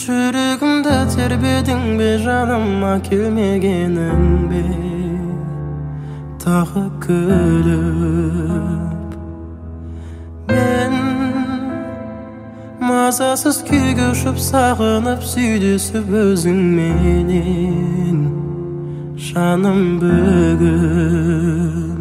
Жүрегімді тербедің бе, жаныма келмегенің бе, тағы күліп. Мен мазасыз күй кешіп, сағынып сүйдесіп өзіңменен жаным бүгін.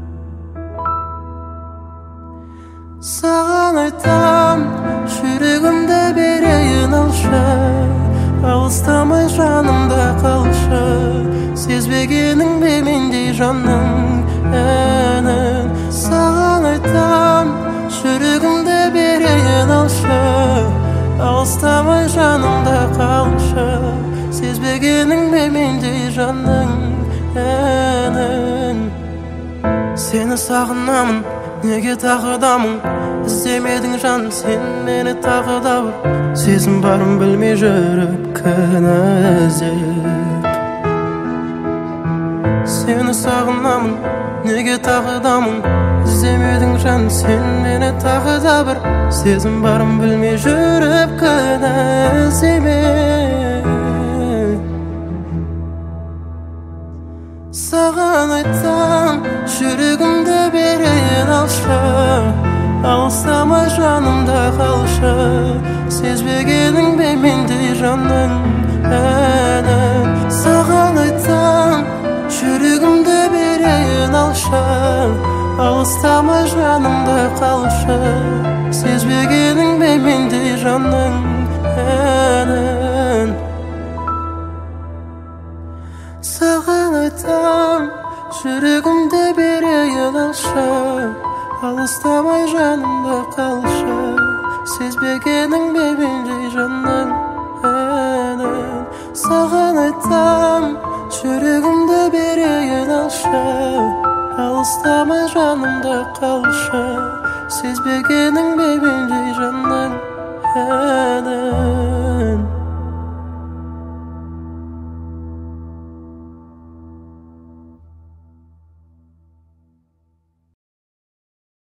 Саған айтам, жүрегімді берейін алшы, алыстамай жанымда қалшы. Сезбегенің бе мендей жанның әнін. Саған айтам, жүрегімді берейін алшы, алыстамай жанымда қалшы. Сезбегенің бе мендей жанның әнін. Сені сағынамын, неге тағыдамын, іздемедің жан сен мені тағы да бір. Сезім барын білмей жүріп кінә іздеп. Сені сағынамын, неге тағыдамын, іздемедің жан сен мені тағы да бір. Сезім барын білмей жүріп кінә іздеме. Саған айтам, жүрегімді берейін алшы, алыстамай жанымда қалшы. Сезбегенің бе мендей жанның әнін. Саған айтам, жүрегімді берейін алшы, алыстамай жанымда қалшы. Сезбегенің бе мендей жанның әнін. Саған айтам, жүрегімді берейін алшы, алыстамай жанымда қалшы. Сезбегенің бе мендей жанның әнін. Саған айтам, жүрегімді берейін алшы, алыстамай жанымда қалшы. Сезбегенің бе мендей жанның әнін.